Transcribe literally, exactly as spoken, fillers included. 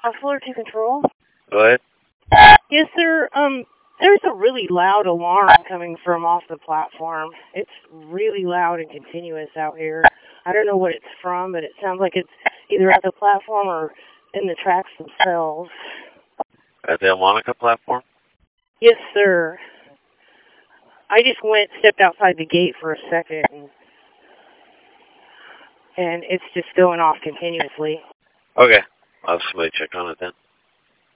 Floor two Control. Go ahead. Yes, sir. Um, there's a really loud alarm coming from off the platform. It's really loud and continuous out here. I don't know what it's from, but it sounds like it's either at the platform or in the tracks themselves. At the Monica platform? Yes, sir. I just went, stepped outside the gate for a second, and, and it's just going off continuously. Okay. I'll have somebody check on it then.